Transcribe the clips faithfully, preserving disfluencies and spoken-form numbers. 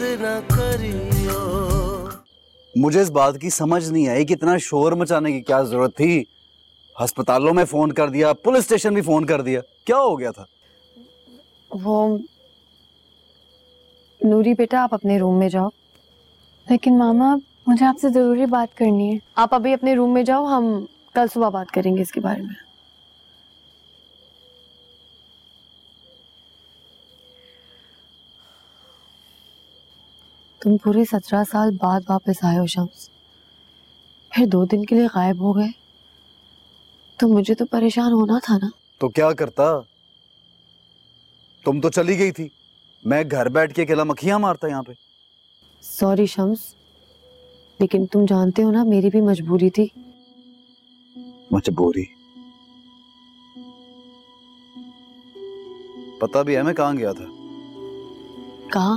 न करियो। मुझे इस बात की समझ नहीं आई कि इतना शोर मचाने की क्या जरूरत थी। अस्पतालों में फोन कर दिया, पुलिस स्टेशन भी फोन कर दिया, क्या हो गया था? वो नूरी बेटा, आप अपने रूम में जाओ। लेकिन मामा, मुझे आपसे जरूरी बात करनी है। आप अभी अपने रूम में जाओ, हम कल सुबह बात करेंगे इसके बारे में। तुम पूरे सत्रह साल बाद वापस आए हो शम्स, फिर दो दिन के लिए गायब हो गए, तो मुझे तो परेशान होना था ना। तो क्या करता? तुम तो चली गई थी, मैं घर बैठ के अकेला मक्खियां मारता यहाँ पे। सॉरी शम्स, लेकिन तुम जानते हो ना मेरी भी मजबूरी थी। मजबूरी? पता भी है मैं कहाँ गया था। कहाँ?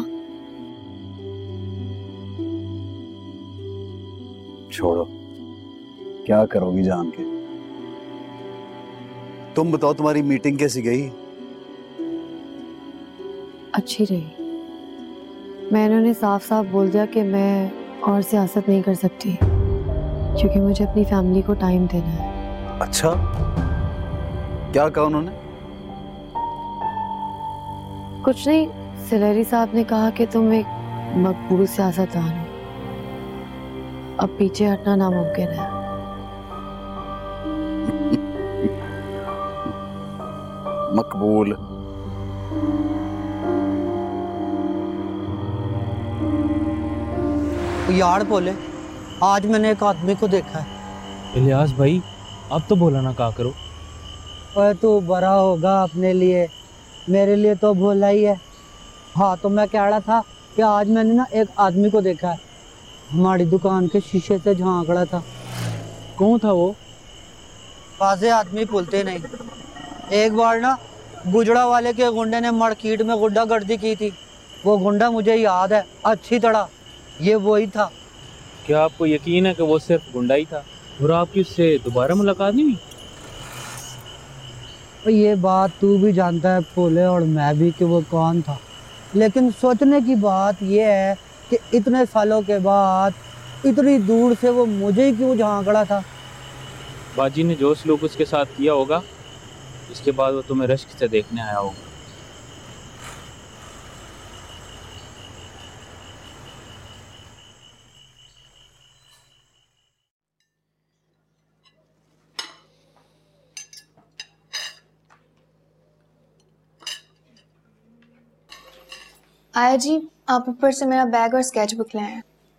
छोड़ो, क्या करोगी जान के। तुम बताओ, तुम्हारी मीटिंग कैसी गई? अच्छी रही। मैंने उन्हें साफ साफ बोल दिया कि मैं और सियासत नहीं कर सकती, क्योंकि मुझे अपनी फैमिली को टाइम देना है। अच्छा, क्या कहा उन्होंने? कुछ नहीं, सिलेरी साहब ने कहा कि तुम एक मकबूल सियासतदान हो, अब पीछे हटना नामुमकिन है। मकबूल? यार बोले, आज मैंने एक आदमी को देखा है। इलियास भाई, अब तो बोला ना कहा करो। ओए तू बड़ा होगा अपने लिए, मेरे लिए तो भोला ही है। हाँ, तो मैं कह रहा था कि आज मैंने ना एक आदमी को देखा है, हमारी दुकान के शीशे से झांक रहा था। कौन था वो? बाजे आदमी भूलते नहीं। एक बार ना गुजरा वाले के गुंडे ने मार्केट में गुंडागर्दी की थी। वो गुंडा मुझे याद है अच्छी तरह, ये वही था। क्या आपको यकीन है कि वो सिर्फ गुंडा ही था और आपकी उससे दोबारा मुलाकात नहीं हुई? ये बात तू भी जानता है भोले, और मैं भी, कि वो कौन था। लेकिन सोचने की बात ये है कि इतने सालों के बाद इतनी दूर से वो मुझे ही क्यों झांक रहा था। बाजी ने जो सलूक उसके साथ किया होगा, इसके बाद वो तुम्हें रश्क से देखने आया होगा। आया जी, आप ऊपर से मेरा बैग और स्केच बुक ले आए।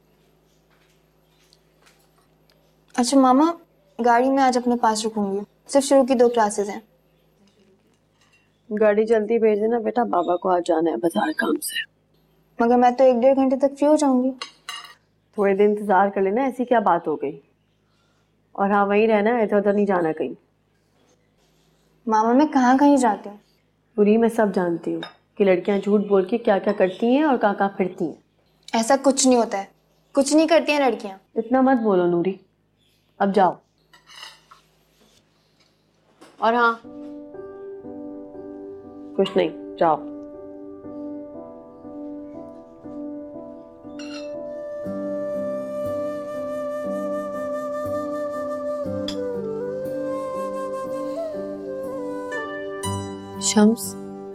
अच्छा मामा, गाड़ी में आज अपने पास रुकूंगी, सिर्फ शुरू की दो क्लासेस हैं। गाड़ी जल्दी भेज देना बेटा, बाबा को आज जाना है बाजार काम से। मगर मैं तो एक डेढ़ घंटे तक फ्री हो जाऊंगी। थोड़े दिन इंतजार कर लेना, ऐसी क्या बात हो गई। और हाँ, वहीं रहना, इधर उधर नहीं जाना कहीं। मामा, मैं कहाँ कहीं जाती हूँ। पूरी मैं सब जानती हूँ कि लड़कियां झूठ बोल के क्या क्या करती हैं और कहाँ कहाँ फिरती हैं। ऐसा कुछ नहीं होता है, कुछ नहीं करती हैं लड़कियां। इतना मत बोलो नूरी, अब जाओ। और हाँ, कुछ नहीं, जाओ। शम्स,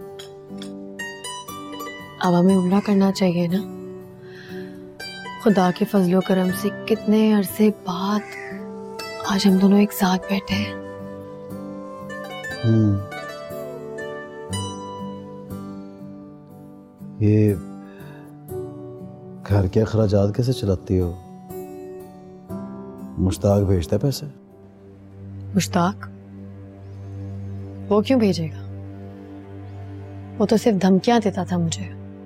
अब हमें उम्रा करना चाहिए ना। खुदा के फजलो करम से कितने अरसे बाद आज हम दोनों एक साथ बैठे हैं। हम्म, ये घर के अखराजात कैसे चलाती हो? मुश्ताक भेजता है पैसे? मुश्ताक? वो क्यों भेजेगा? वो तो सिर्फ धमकियां देता था मुझे।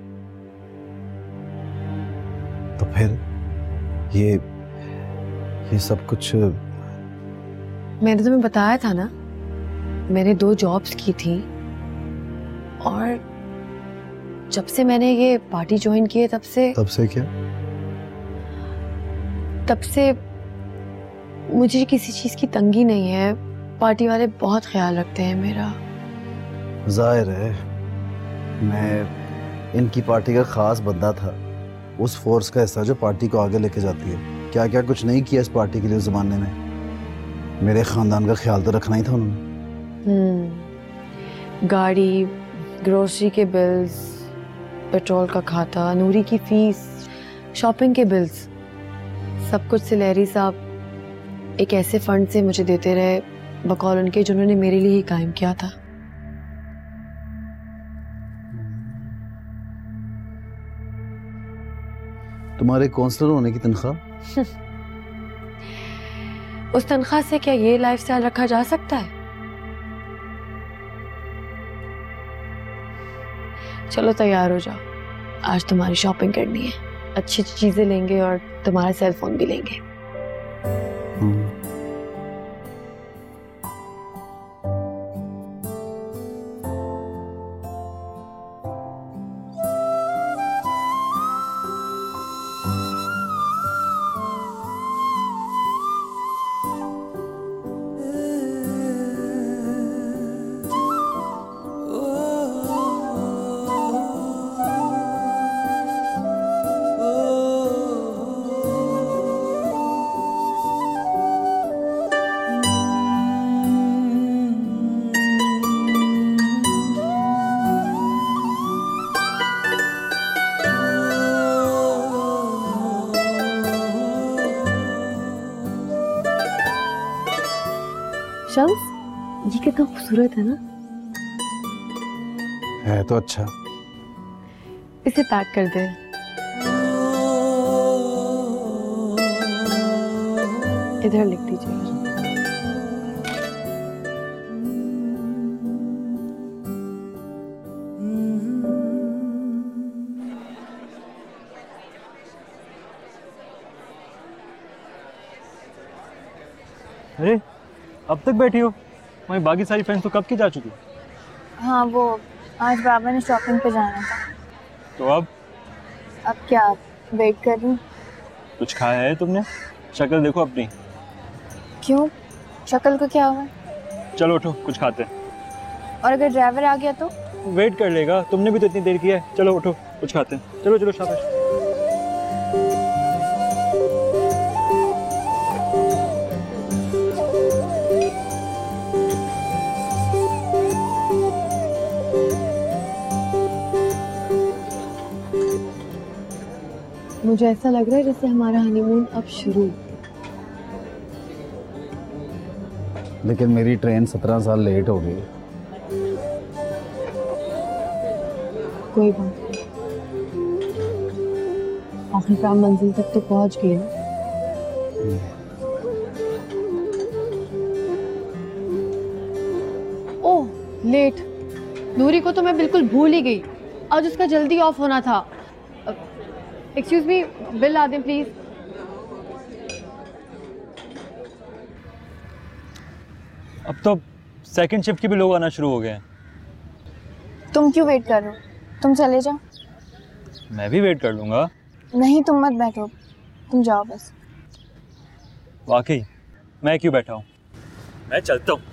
तो फिर ये ये सब कुछ? मैंने तुम्हें बताया था ना, मैंने दो जॉब्स की थी, और जब से मैंने ये पार्टी ज्वाइन की है तब से तब से क्या? तब से मुझे किसी चीज की तंगी नहीं है। पार्टी वाले बहुत ख्याल रखते हैं मेरा। जाहिर है, मैं इनकी पार्टी का खास बंदा था, उस फोर्स का हिस्सा जो पार्टी को आगे लेके जाती है। क्या क्या कुछ नहीं किया इस पार्टी के लिए उस जमाने में। मेरे खानदान का ख्याल तो रखना ही था उन्होंने। हम्म गाड़ी, ग्रोसरी के बिल्स, पेट्रोल का खाता, नूरी की फीस, शॉपिंग के बिल्स, सब कुछ सिलेरी साहब एक ऐसे फंड से मुझे देते रहे बकौल उनके जिन्होंने मेरे लिए ही कायम किया था। तुम्हारे काउंसलर होने की तनख्वाह? उस तनख्वाह से क्या ये लाइफस्टाइल रखा जा सकता है? चलो तैयार हो जाओ, आज तुम्हारी शॉपिंग करनी है। अच्छी अच्छी चीजें लेंगे और तुम्हारा सेल फोन भी लेंगे। शम्स, ये कितना खूबसूरत है ना। है तो अच्छा। इसे पैक कर दे। इधर लिख दीजिए। अरे अब तक बैठी हो? वहीं बाकी सारी फ्रेंड्स तो कब की जा चुकी। हाँ, वो आज बाबा ने शॉपिंग पे जाना था। तो अब अब क्या वेट कर रही? कुछ खाया है तुमने? शक्ल देखो अपनी। क्यों, शक्ल को क्या हुआ? चलो उठो कुछ खाते हैं। और अगर ड्राइवर आ गया तो? वेट कर लेगा, तुमने भी तो इतनी देर की है। चलो उठो कुछ खाते हैं। चलो चलो शाबाश। मुझे ऐसा लग रहा है जैसे हमारा हनीमून अब शुरू। लेकिन मेरी ट्रेन सत्रह साल लेट हो गई। कोई बात नहीं, आखिरकार मंजिल तक तो पहुंच गई ना। ओह लेट, नूरी को तो मैं बिल्कुल भूल ही गई। आज उसका जल्दी ऑफ होना था। एक्सक्यूज मी, बिल ला दें प्लीज। अब तो सेकंड शिफ्ट के भी लोग आना शुरू हो गए हैं। तुम क्यों वेट कर रहे हो? तुम चले जाओ। मैं भी वेट कर लूंगा। नहीं, तुम मत बैठो, तुम जाओ बस। वाकई मैं क्यों बैठा हूँ, मैं चलता हूँ।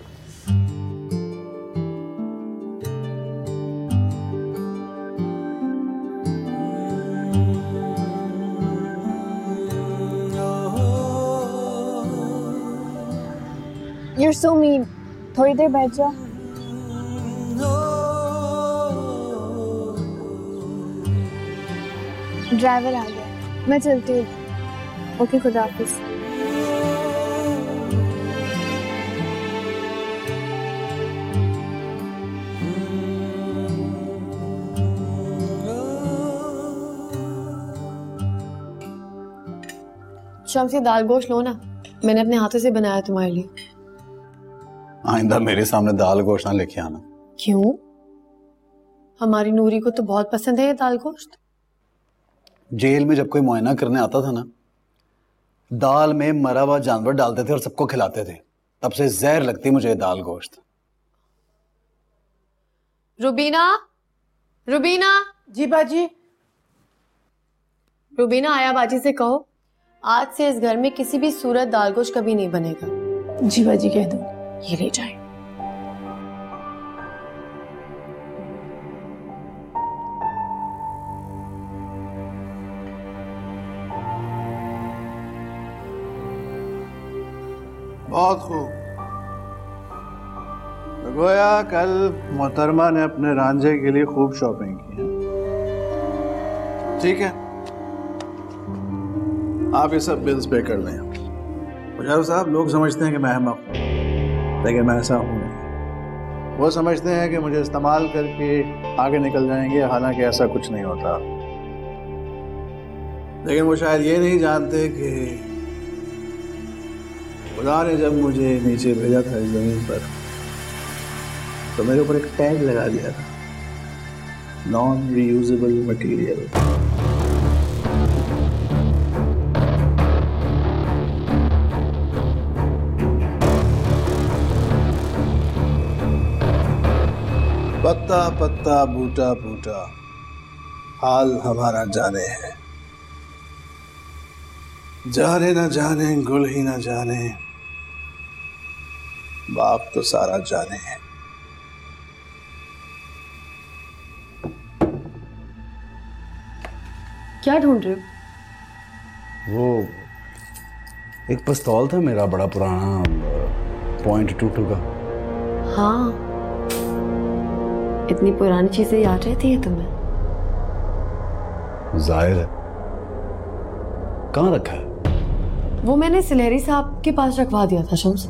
You're so mean. थोड़ी देर बैठ जाओ। ड्राइवर आ गया, मैं चलती हूँ। ओके, खुदा हाफिज। शम्सी, दाल गोश्त लो ना, मैंने अपने हाथों से बनाया तुम्हारे लिए। आइंदा मेरे सामने दाल गोश्त ना लेके आना। क्यों? हमारी नूरी को तो बहुत पसंद है ये दाल गोश्त। जेल में जब कोई मुआयना करने आता था ना, दाल में मरा हुआ जानवर डालते थे और सबको खिलाते थे। तब से जहर लगती मुझे ये दाल गोश्त। रुबीना, रुबीना। जी बाजी। रुबीना, आया बाजी से कहो आज से इस घर में किसी भी सूरत दाल गोश्त कभी नहीं बनेगा। जी बाजी कह दो। ये ले जाए। बहुत खूब। तो गोया कल मोहतरमा ने अपने रांझे के लिए खूब शॉपिंग की है। ठीक है, आप ये सब बिल्स पे कर लें। मुशर्रफ साहब, लोग समझते हैं कि मैं अहमक हूँ, लेकिन मैं ऐसा हूँ नहीं। वो समझते हैं कि मुझे इस्तेमाल करके आगे निकल जाएंगे, हालांकि ऐसा कुछ नहीं होता। लेकिन वो शायद ये नहीं जानते कि खुदा ने जब मुझे नीचे भेजा था इस जमीन पर, तो मेरे ऊपर एक टैग लगा दिया था, नॉन रीयूजेबल मटेरियल। पत्ता पत्ता बूटा बूटा हाल हमारा जाने है, जाने न जाने गुल ही न जाने, बाप तो सारा जाने है। क्या ढूंढ रहे हो? वो एक पिस्तौल था मेरा, बड़ा पुराना, पॉइंट टू टू का। हाँ, इतनी पुरानी चीजें याद रहती है तुम्हें? जाहिर है। कहाँ रखा है? वो मैंने सिलेरी साहब के पास रखवा दिया था शम्स।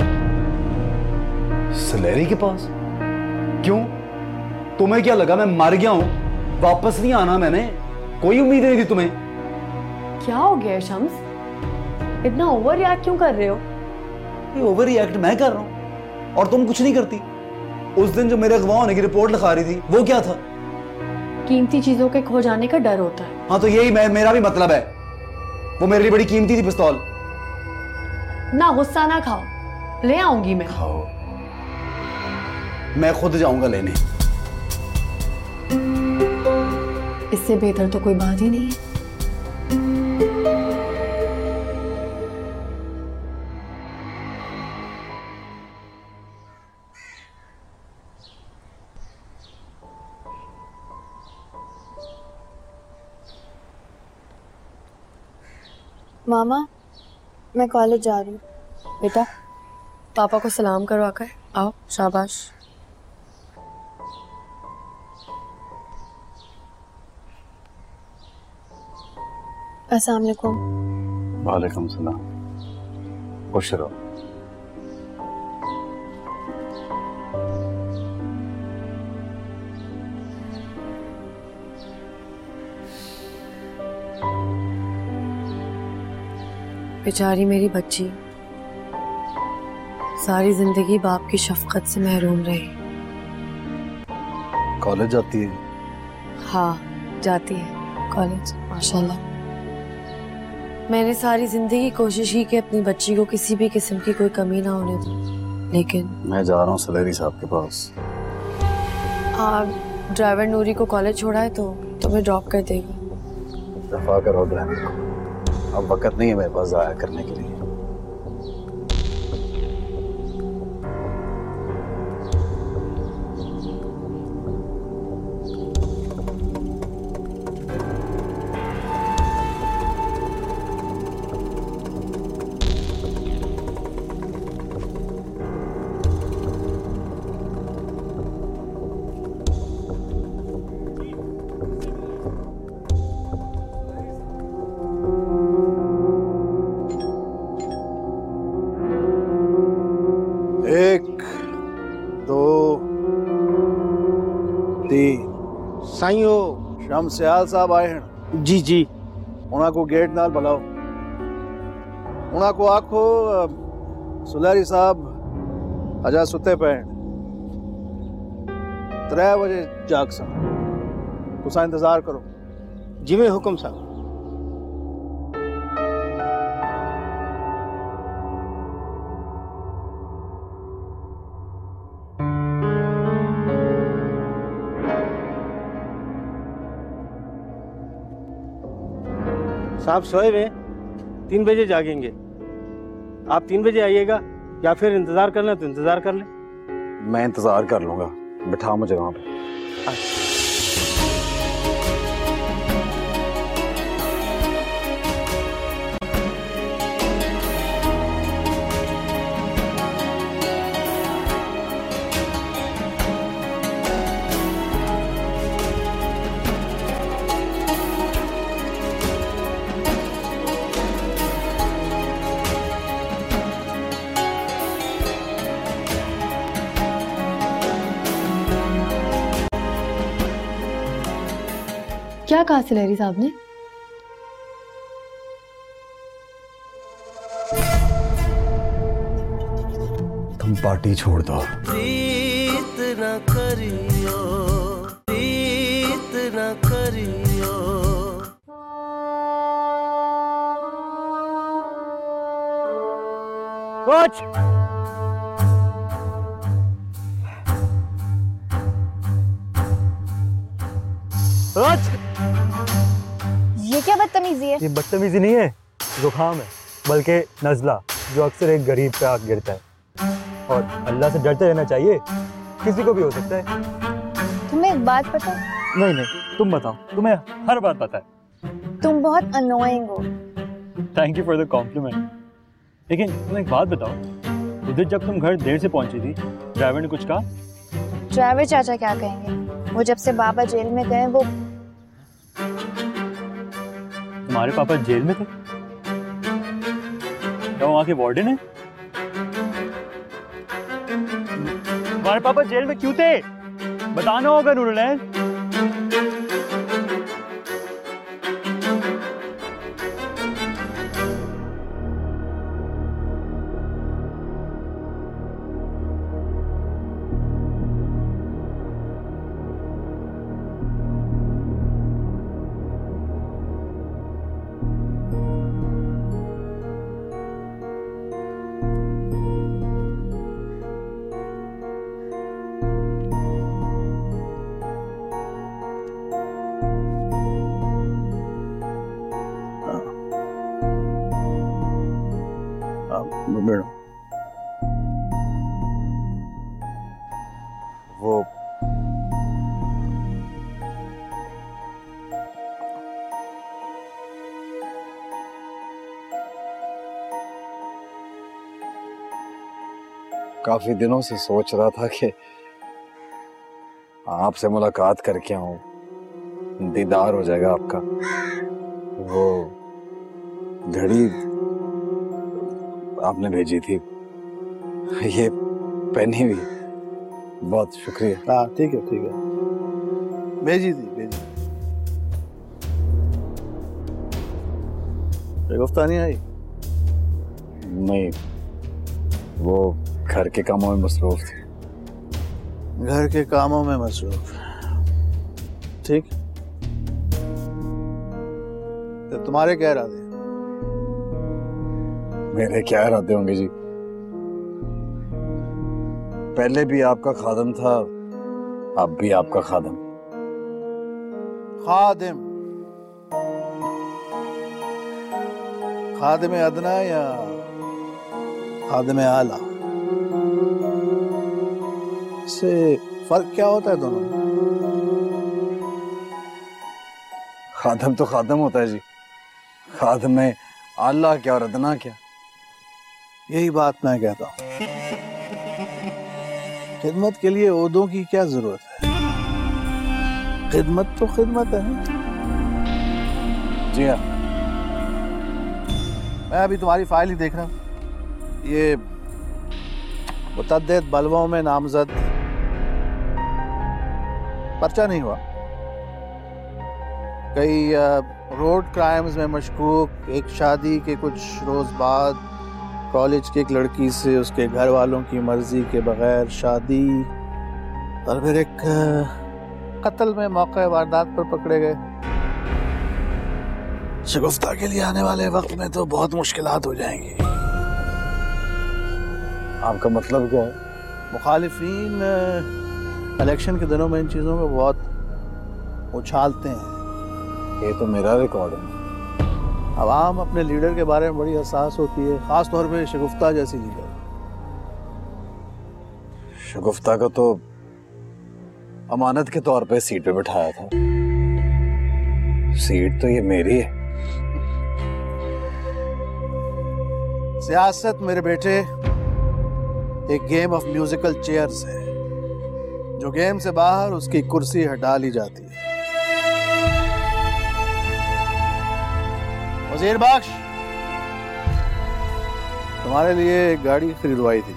सिलेरी के पास? क्यों? तुम्हें क्या लगा मैं मर गया हूं, वापस नहीं आना मैंने? कोई उम्मीद नहीं थी तुम्हें? क्या हो गया शम्स, इतना ओवर रिएक्ट क्यों कर रहे हो? ये ओवर रिएक्ट मैं कर रहा हूं और तुम कुछ नहीं करती। उस दिन जो मेरे अगवा होने की रिपोर्ट लिखा रही थी, वो क्या था? कीमती चीजों के खो जाने का डर होता है। हाँ, तो यही मैं, मेरा भी मतलब है। वो मेरे लिए बड़ी कीमती थी पिस्तौल। ना गुस्सा ना खाओ, ले आऊंगी मैं। खाओ, मैं खुद जाऊंगा लेने। इससे बेहतर तो कोई बात ही नहीं है। मामा, मैं कॉलेज जा रही हूँ। बेटा, पापा को सलाम करो आकर। आओ, शाबाश। अस्सलाम वालेकुम। वालेकुम सलाम। खुश रहो। बेचारी मेरी बच्ची सारी जिंदगी बाप की शफकत से महरूम रही। कॉलेज जाती है? हाँ, जाती है कॉलेज, माशाल्लाह। मैंने सारी जिंदगी कोशिश की कि अपनी बच्ची को किसी भी किस्म की कोई कमी ना होने दूं, लेकिन मैं जा रहा हूँ सलेरी साहब के पास। आप ड्राइवर नूरी को कॉलेज छोड़ा है तो तुम्हें ड्रॉप कर देगा। दफा करो ड्राइवर को, अब वक्त नहीं है मेरे पास जाया करने के लिए। साईं शमस्याल साहब आए हैं। जी जी। उनको गेट नाल बुलाओ। उनको आखो सुलेरी साहब अजा सुते पे त्रै बजे जाग सन, तुसा इंतजार करो। जिवें हुक्म साहब। साहब सोए हुए, तीन बजे जागेंगे। आप तीन बजे आइएगा या फिर इंतजार करना तो इंतजार कर लें। मैं इंतजार कर लूंगा, बिठा मुझे वहां पे। क्या कहा सिलेरी साहब ने? तुम पार्टी छोड़ दो। प्रीत न करियो, प्रीत न करियो। कोच कोच ये क्या बदतमीजी है? ये बदतमीजी नहीं है, जुकाम है, बल्कि नज़ला जो अक्सर एक गरीब पे आग गिरता है। और अल्लाह से डरते रहना चाहिए, किसी को भी हो सकता है। तुम्हें एक बात पता है? नहीं नहीं, तुम बताओ, तुम्हें हर बात पता है। तुम बहुत अनोइंग हो। Thank you for the compliment. लेकिन तुम एक बात बताओ, उधर जब तुम घर देर से पहुंची थी, ड्राइवर ने कुछ कहा? ड्राइवर चाचा क्या कहेंगे? वो जब से बाबा जेल में गए, वो तुम्हारे पापा जेल में थे? क्या वहाँ के वार्डन है? तुम्हारे पापा जेल में क्यों थे? बताना होगा नूरुलैन। मैडम वो काफी दिनों से सोच रहा था कि आपसे मुलाकात करके आऊं, दीदार हो जाएगा आपका। वो घड़ी आपने भेजी थी, ये पहनी हुई, बहुत शुक्रिया। हाँ ठीक है ठीक है, भेजी थी भेजी। बेगुफ्ता नहीं आई? नहीं, वो घर के कामों में मसरूफ थी। घर के कामों में मसरूफ, ठीक। तो तुम्हारे क्या इरादे? मेरे क्या इरादे होंगे जी, पहले भी आपका खादम था, अब भी आपका खादम। खादिम, खादिम अदना या खादिम आला, इससे फर्क क्या होता है दोनों में? खादम तो खादम होता है जी, खादम में आला क्या और अदना क्या। यही बात मैं कहता हूँ, खिदमत के लिए ओहदों की क्या जरूरत है? खिदमत तो खिदमत है। जी हाँ, मैं अभी तुम्हारी फाइल ही देख रहा हूँ। ये मुतअद्दिद बलवों में नामजद, पर्चा नहीं हुआ, कई रोड क्राइम्स में मशकूक, एक शादी के कुछ रोज बाद कॉलेज की एक लड़की से उसके घर वालों की मर्जी के बगैर शादी, और फिर एक कत्ल में मौके वारदात पर पकड़े गए। शगुफ्ता के लिए आने वाले वक्त में तो बहुत मुश्किलात हो जाएंगी। आपका मतलब क्या है? मुखालिफिन इलेक्शन के दिनों में इन चीज़ों को बहुत उछालते हैं। ये तो मेरा रिकॉर्ड है। अवाम अपने लीडर के बारे में बड़ी हसास होती है, खास तौर पे शगुफ्ता जैसी लीडर। शगुफ्ता को तो अमानत के तौर पे सीट पे बिठाया था, सीट तो ये मेरी है। सियासत मेरे बेटे एक गेम ऑफ म्यूजिकल चेयर्स है, जो गेम से बाहर उसकी कुर्सी हटा ली जाती है। वजीर बख्श, तुम्हारे लिए एक गाड़ी खरीदवाई थी,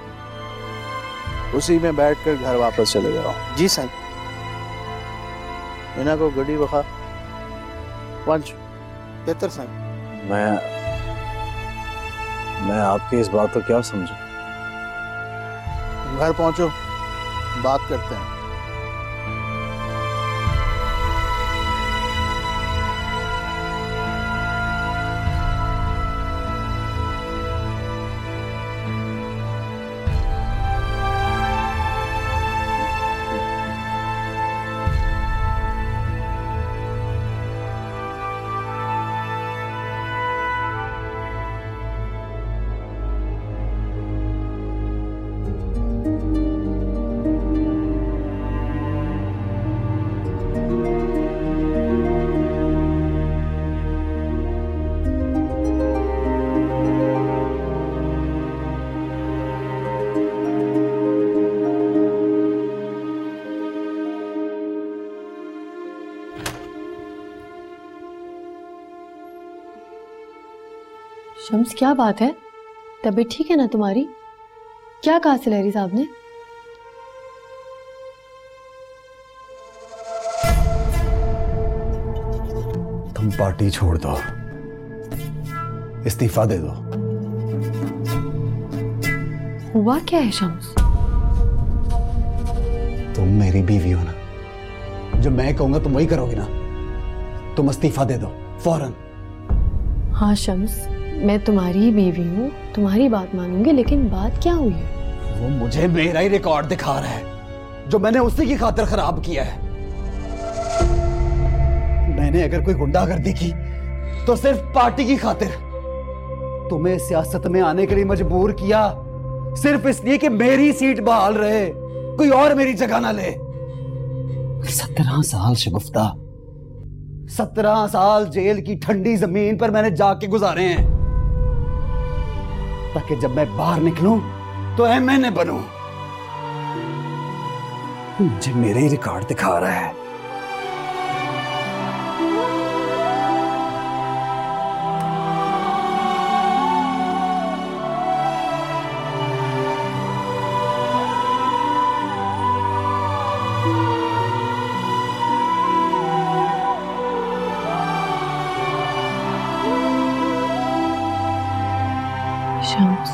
उसी में बैठकर घर वापस चले जाओ। जी सर। इन्हें को गड्डी बखा। पंच बेहतर साहब। मैं मैं आपकी इस बात को क्या समझूं? घर पहुंचो, बात करते हैं। शम्स, क्या बात है? तबीयत ठीक है ना तुम्हारी? क्या कहा सिलेरी साहब ने? तुम पार्टी छोड़ दो, इस्तीफा दे दो। हुआ क्या है शम्स? तुम मेरी बीवी हो ना, जो मैं कहूंगा तुम वही करोगी ना। तुम इस्तीफा दे दो फौरन। हाँ शम्स, मैं तुम्हारी ही बीवी हूँ, तुम्हारी बात मानूंगी, लेकिन बात क्या हुई है? वो मुझे मेरा ही रिकॉर्ड दिखा रहा है जो मैंने उसी की खातिर खराब किया है। मैंने अगर कोई गुंडागर्दी की तो सिर्फ पार्टी की खातिर। तुम्हें सियासत में आने के लिए मजबूर किया सिर्फ इसलिए कि मेरी सीट बहाल रहे, कोई और मेरी जगह ना ले। सत्रह साल शगुफ्ता, सत्रह साल जेल की ठंडी जमीन पर मैंने जाके गुजारे हैं ताकि जब मैं बाहर निकलूं तो एमएनए बनूं। मुझे मेरे ही रिकॉर्ड दिखा रहा है। शम्स,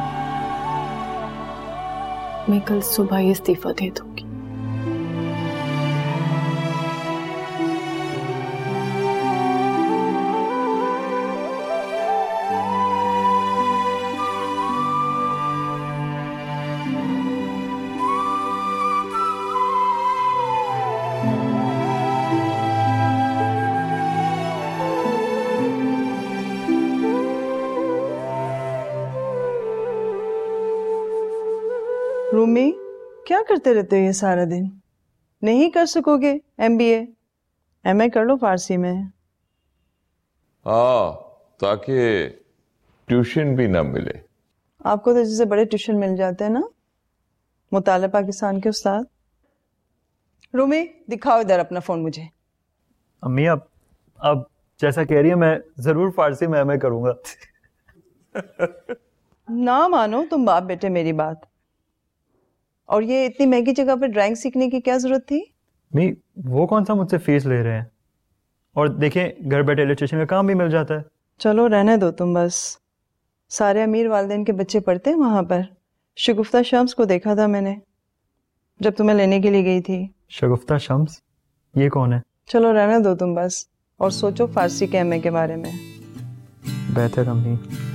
मैं कल सुबह ही इस्तीफा दे दूंगी। रूमी, क्या करते रहते हो ये सारा दिन? नहीं कर सकोगे एमबीए? एमए कर लो फारसी में। हाँ, ताकि ट्यूशन भी ना मिले। आपको तो जैसे बड़े ट्यूशन मिल जाते हैं ना, मुताला पाकिस्तान के उस्ताद। रूमी, दिखाओ इधर अपना फोन मुझे। अम्मी, अब अब जैसा कह रही है मैं जरूर फारसी में एमए करूंगा। ना मानो तुम बाप बेटे मेरी बात। और ये इतनी महंगी जगह पर ड्राइंग सीखने की क्या जरूरत थी? मी, वो कौन सा मुझसे फीस ले रहे हैं? और देखें, घर बैठे इलेक्ट्रिशियन का काम भी मिल जाता है। चलो रहने दो तुम बस। सारे अमीर वालिदैन के बच्चे पढ़ते हैं वहां पर। शगुफ्ता शम्स को देखा था मैंने जब तुम्हें लेने के लिए गई थी। शगुफ्ता शम्स? ये कौन है? चलो रहने दो तुम बस, और सोचो फारसी के एमए के बारे में। बेहतर अम्मी।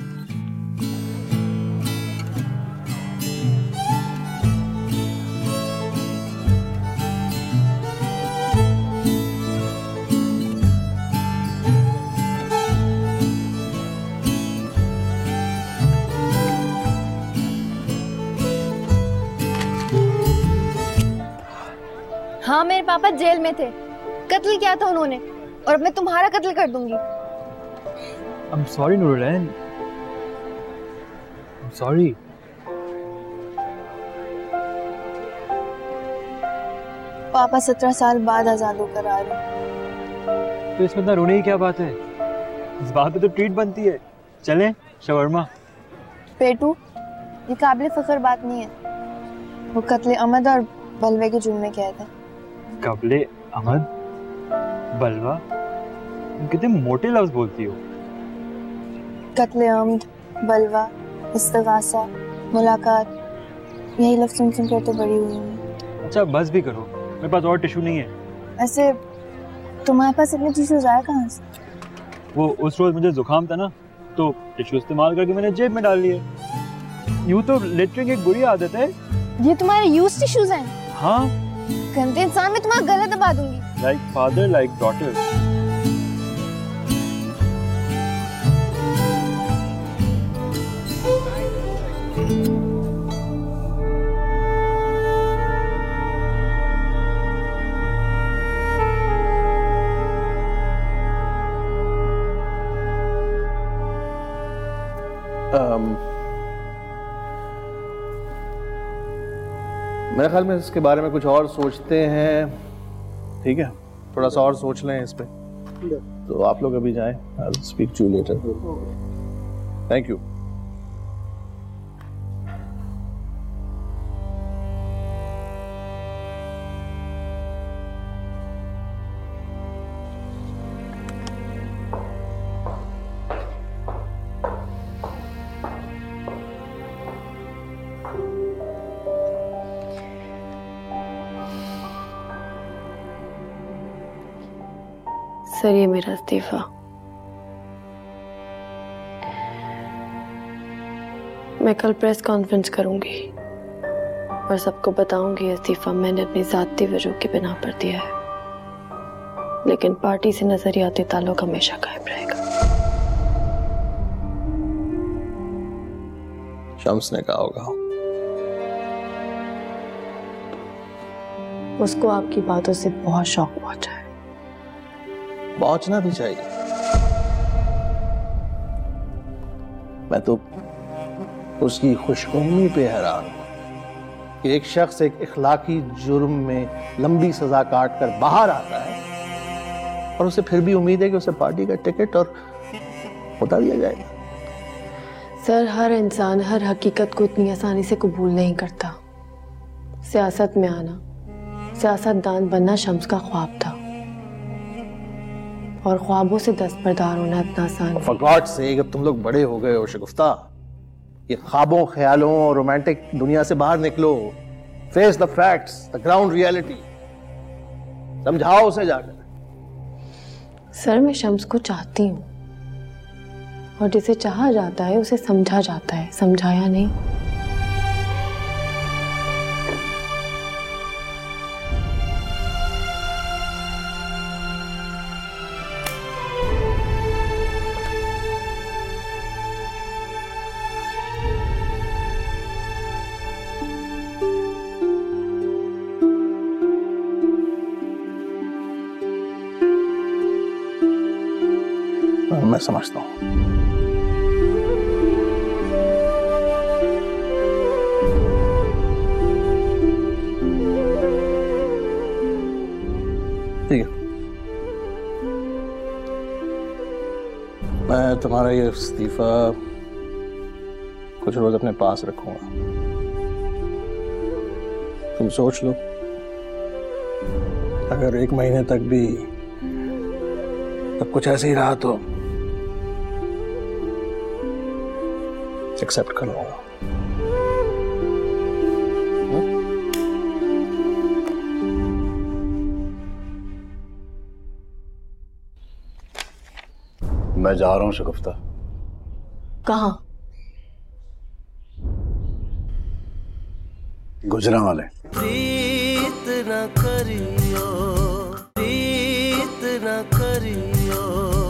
हाँ, मेरे पापा जेल में थे, कत्ल किया था उन्होंने, और अब मैं तुम्हारा कत्ल कर दूंगी। I'm sorry नूरलैन, I'm sorry। पापा सत्रह साल बाद आजाद होकर आ रहे। तो इसमें इतना रोने की क्या बात है? इस बात पे तो ट्रीट बनती है। चलें शवरमा। पेटू, ये काबिल फख्र बात नहीं है। वो कत्ले अहमद और बलवे के जुर्म में क्या था? कबले अहमद, बलवा, कितने मोटे लफ्ज बोलती हो। कत्ले अम्द, बलवा, इस्तिगासा, मुलाकात, यही लफ्ज सुन सुन कर तो बड़ी हुई हूँ। अच्छा बस भी करो, मेरे पास और टिश्यू नहीं है। ऐसे तुम्हारे पास इतने टिश्यूज आए कहाँ से? वो उस रोज मुझे जुकाम था ना, तो टिश्यू इस्तेमाल करके मैंने जेब में डाल लिए। यूं तो लिटरिंग एक बुरी आदत है। ये तुम्हारे यूज टिश्यूज हैं? हाँ। गंदे इंसान, मैं तुम्हारा गला दबा दूंगी। Like father like daughter. um, मेरे ख्याल में इसके बारे में कुछ और सोचते हैं, ठीक है? थोड़ा सा और सोच लें इस पे। तो आप लोग अभी जाएं, I'll speak to you later. Thank you. Sir ये मेरा इस्तीफा। मैं कल प्रेस कॉन्फ्रेंस करूंगी और सबको बताऊंगी इस्तीफा मैंने अपनी जाती वजह की बिना पर दिया है, लेकिन पार्टी से नजरियाती ताल्लुक हमेशा कायम रहेगा। शम्स ने कहा होगा। उसको आपकी बातों से बहुत शौक पहुंचा है। पहुंचना भी चाहिए। मैं तो उसकी खुशकौमी पे हैरान हूं कि एक शख्स एक इखलाकी जुर्म में लंबी सजा काट कर बाहर आता है और उसे फिर भी उम्मीद है कि उसे पार्टी का टिकट और बता दिया जाएगा। सर हर इंसान हर हकीकत को इतनी आसानी से कबूल नहीं करता। सियासत में आना, सियासतदान बनना शम्स का ख्वाब था और ख्वाबों से दस्तबरदार होना इतना आसान। For God's sake, अब तुम लोग बड़े हो गए हो शगुफ्ता। ये ख्वाबों, ख्यालों और रोमांटिक दुनिया से बाहर निकलो। Face the facts, the ground reality. समझाओ उसे जाकर। सर मैं शम्स को चाहती हूँ और जिसे चाहा जाता है उसे समझा जाता है, समझाया नहीं। मैं समझता हूँ। ठीक है, मैं तुम्हारा ये इस्तीफा कुछ रोज अपने पास रखूंगा। तुम सोच लो, अगर एक महीने तक भी सब कुछ ऐसे ही रहा तो एक्सेप्ट कर लूंगा। मैं जा रहा हूं शगुफ्ता। कहाँ? गुजरांवाले। प्रीत न करियो, प्रीत न करियो।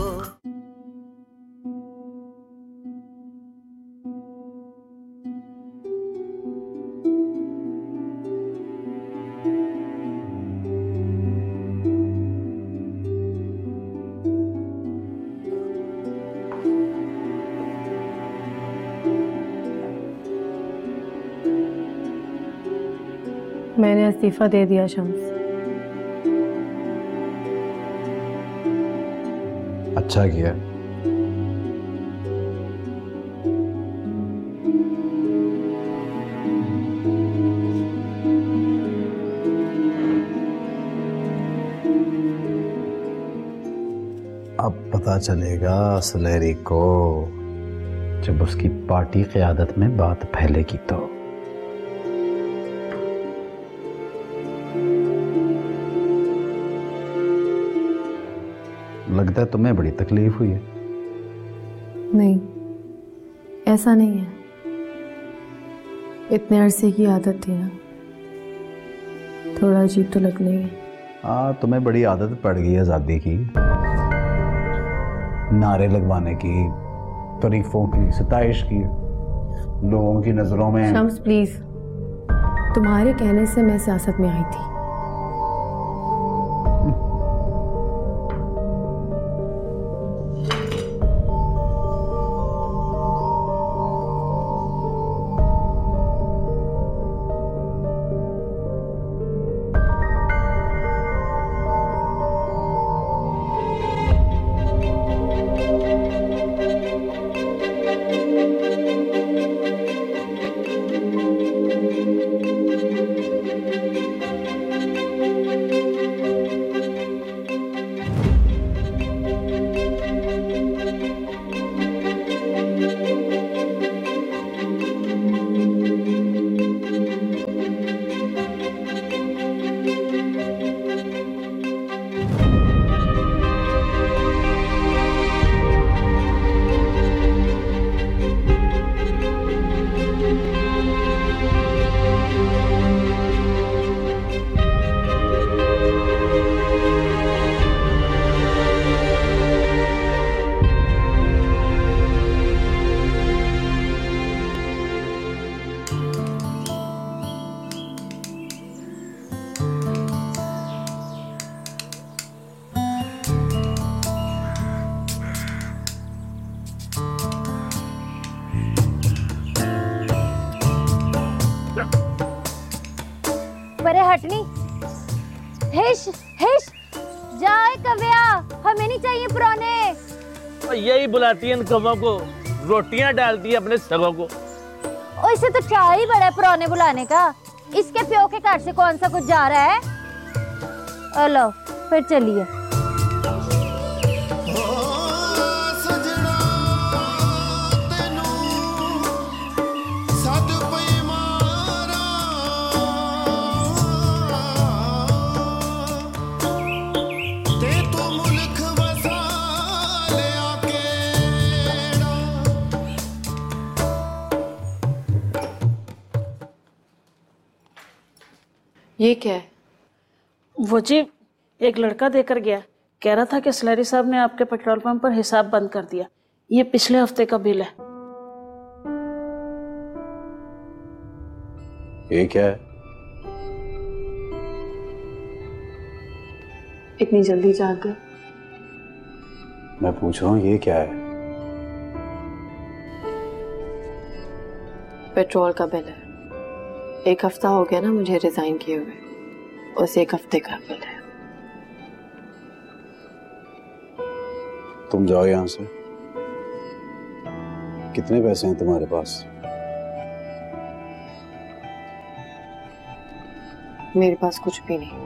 मैंने इस्तीफा दे दिया शम्स। अच्छा किया। अब पता चलेगा सुलेरी को जब उसकी पार्टी क़यादत में बात फैलेगी तो। लगता है तुम्हें बड़ी तकलीफ हुई है। नहीं, ऐसा नहीं है, इतने अरसे की आदत थी ना, थोड़ा अजीब तो लगने ही। हाँ, तुम्हें बड़ी आदत पड़ गई आज़ादी की, नारे लगवाने की, तारीफों की, सताइश की, लोगों की नजरों में। शम्स प्लीज, तुम्हारे कहने से मैं सियासत में आई थी। परे हटनी। हिश हिश जाए कव्या, हमें नहीं चाहिए पुराने। यही बुलाती है इन कवों को, रोटियां डालती है अपने सगों को। और इसे तो चाह ही बड़ा है पुराने बुलाने का। इसके प्यो के घर से कौन सा कुछ जा रहा है? हेलो, फिर चलिए। ये क्या है? वो जी एक लड़का देकर गया, कह रहा था कि स्लैरी साहब ने आपके पेट्रोल पंप पर हिसाब बंद कर दिया। ये पिछले हफ्ते का बिल है। ये क्या है? इतनी जल्दी जाग गए? मैं पूछ रहा हूँ ये क्या है? पेट्रोल का बिल है। एक हफ्ता हो गया ना मुझे रिजाइन किए हुए, उस एक हफ्ते का बिल है। तुम जाओ यहां से। कितने पैसे हैं तुम्हारे पास? मेरे पास कुछ भी नहीं।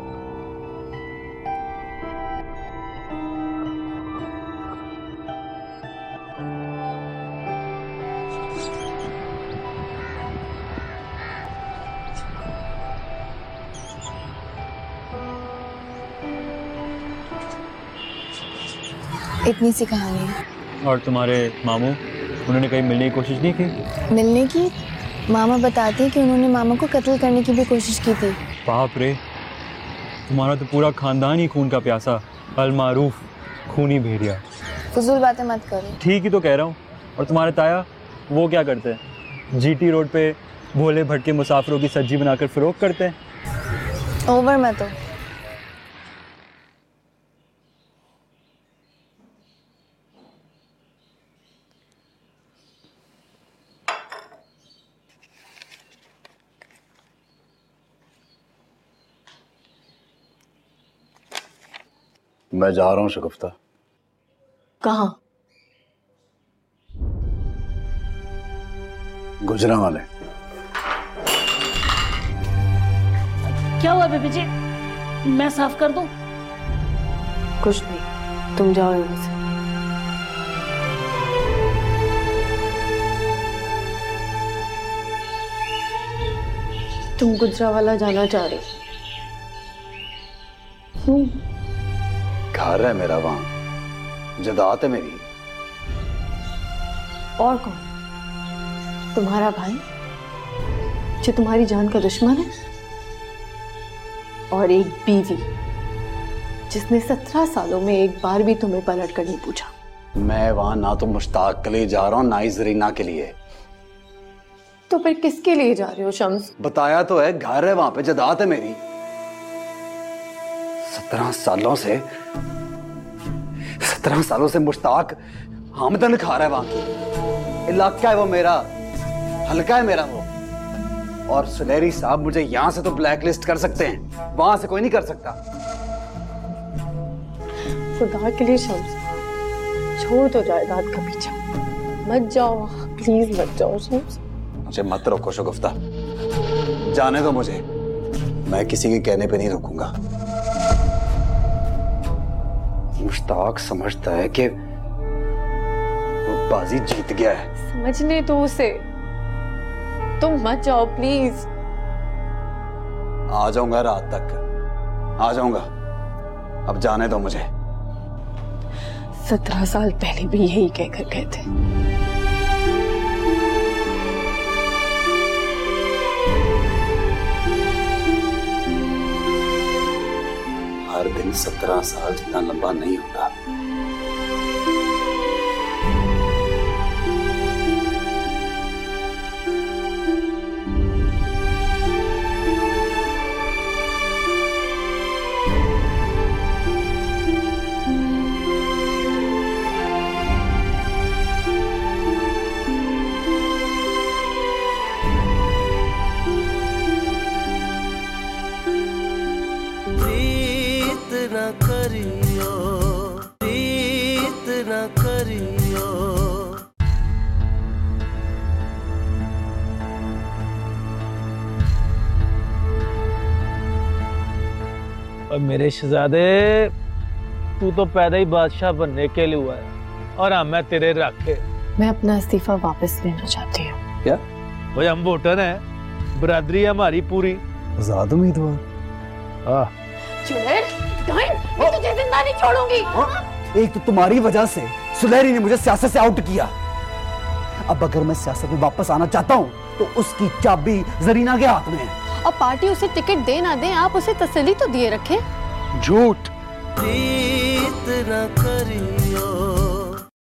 इतनी सी कहानी है। और तुम्हारे मामू, उन्होंने कहीं मिलने की कोशिश नहीं की? मिलने की? मामा बताते हैं कि उन्होंने मामा को कत्ल करने की भी कोशिश की थी। बाप रे, तुम्हारा तो पूरा खानदान ही खून का प्यासा, अलमारूफ खूनी भेड़िया। फजूल बातें मत करो। ठीक ही तो कह रहा हूँ। और तुम्हारे ताया, वो क्या करते हैं? जीटी रोड पे भोले भटके मुसाफिरों की सब्जी बनाकर फरोख्त करते हैं। ओवर मत हो। मैं जा रहा हूँ शगुफ्ता। कहाँ? गुजरांवाले। क्या हुआ बेबी जी? मैं साफ कर दूं? कुछ नहीं, तुम जाओ यहाँ से। तुम गुजरावाला जाना चाह रहे हो? घर है मेरा वहां, जदात है मेरी। और कौन? तुम्हारा भाई जो तुम्हारी जान का दुश्मन है, और एक बीवी जिसने सत्रह सालों में एक बार भी तुम्हें पलट कर नहीं पूछा। मैं वहां ना तो मुश्ताक के लिए जा रहा हूं ना ही जरीना के लिए। तो फिर किसके लिए जा रहे हो शम्स? बताया तो है, घर है वहां पे, जदात है मेरी। सत्रह सालों से सत्रह सालों से मुश्ताक आमदन खा रहा है वहां की। इलाका है वो मेरा, हल्का है मेरा वो। और सुलेरी साहब मुझे यहां से तो ब्लैकलिस्ट कर सकते हैं, वहां से कोई नहीं कर सकता। खुदा के लिए शम्स, छोड़ दो जायदाद का पीछा, मत जाओ, प्लीज मत जाओ शम्स। मुझे मत रोको शगुफ्ता, जाने दो मुझे, मैं किसी के कहने पे नहीं रुकूंगा। मुश्ताक समझता है कि वो बाजी जीत गया है। समझने दो उसे, तुम मत जाओ प्लीज। आ जाऊंगा रात तक, आ जाऊंगा, अब जाने दो मुझे। सत्रह साल पहले भी यही कहकर गए थे। हर दिन सत्रह साल जितना लंबा नहीं होता। न करियो, प्रीत न करियो। और मेरे शहजादे, तू तो पैदा ही बादशाह बनने के लिए हुआ है और हम मैं तेरे राखे। मैं अपना इस्तीफा वापस लेना चाहती हूँ। क्या? भाई हम वोटर हैं, बरादरी हमारी पूरी। आजाद उम्मीदवार। हाँ मैं तुझे जिंदा नहीं छोड़ूंगी। एक तो तुम्हारी वजह से सुलेरी ने मुझे सियासत से आउट किया। अब अगर मैं सियासत में वापस आना चाहता हूँ तो उसकी चाबी जरीना के हाथ में है। और पार्टी उसे टिकट दे ना दे, आप उसे तसल्ली तो दिए रखे। झूठ। प्रीत न करियो।